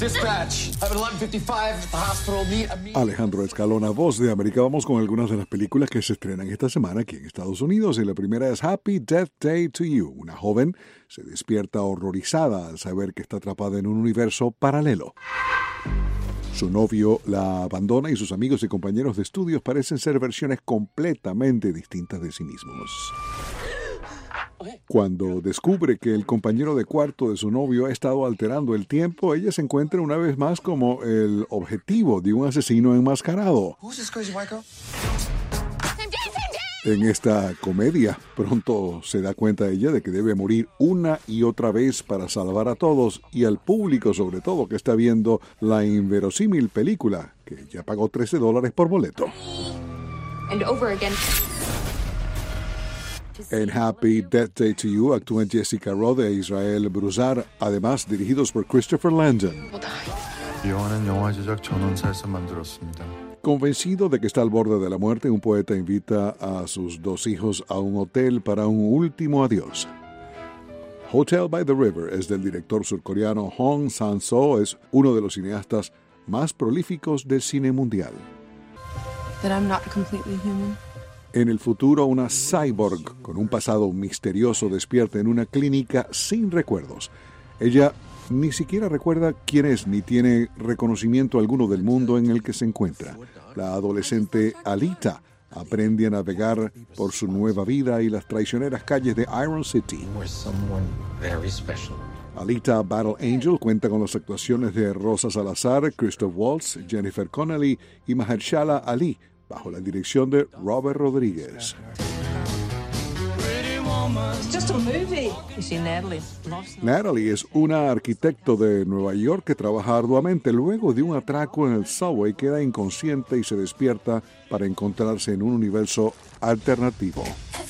Dispatch. I'm at 11:55 at the hospital. Alejandro Escalona, Voz de América. Vamos con algunas de las películas que se estrenan esta semana aquí en Estados Unidos. Y la primera es Happy Death Day to You. Una joven se despierta horrorizada al saber que está atrapada en un universo paralelo. Su novio la abandona y sus amigos y compañeros de estudios parecen ser versiones completamente distintas de sí mismos. Cuando descubre que el compañero de cuarto de su novio ha estado alterando el tiempo, ella se encuentra una vez más como el objetivo de un asesino enmascarado. En esta comedia, pronto se da cuenta ella de que debe morir una y otra vez para salvar a todos y al público, sobre todo, que está viendo la inverosímil película, que ya pagó $13 por boleto. En Happy Death Day to You actúan Jessica Rode e Israel Bruzar, además dirigidos por Christopher Landon. Convencido de que está al borde de la muerte, un poeta invita a sus dos hijos a un hotel para un último adiós. Hotel by the River es del director surcoreano Hong Sang-soo, es uno de los cineastas más prolíficos del cine mundial. That I'm not completely human. En el futuro, una cyborg con un pasado misterioso despierta en una clínica sin recuerdos. Ella ni siquiera recuerda quién es ni tiene reconocimiento alguno del mundo en el que se encuentra. La adolescente Alita aprende a navegar por su nueva vida y las traicioneras calles de Iron City. Alita Battle Angel cuenta con las actuaciones de Rosa Salazar, Christoph Waltz, Jennifer Connelly y Mahershala Ali, bajo la dirección de Robert Rodríguez. Natalie es una arquitecto de Nueva York que trabaja arduamente. Luego de un atraco en el subway, queda inconsciente y se despierta para encontrarse en un universo alternativo.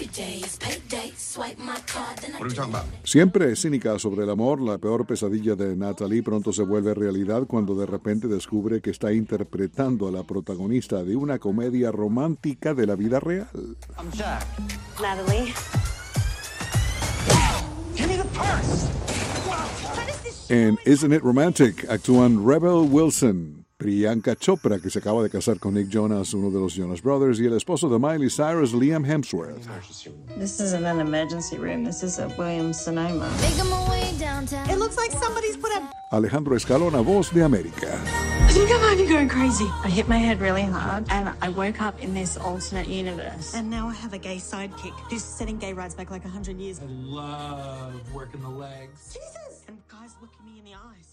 Siempre cínica sobre el amor, la peor pesadilla de Natalie pronto se vuelve realidad cuando de repente descubre que está interpretando a la protagonista de una comedia romántica de la vida real. I'm Jack. Natalie. Give me the purse. En Isn't It Romantic actúan Rebel Wilson, Priyanka Chopra, que se acaba de casar con Nick Jonas, uno de los Jonas Brothers, y el esposo de Miley Cyrus, Liam Hemsworth. This isn't an emergency room. This is a Williams-Sonoma. It looks like somebody's put a... Alejandro Escalona, Voz de América. I think I might be going crazy. I hit my head really hard, and I woke up in this alternate universe. And now I have a gay sidekick who's setting gay rights back like 100 years. I love working the legs. Jesus! And guys look at me in the eyes.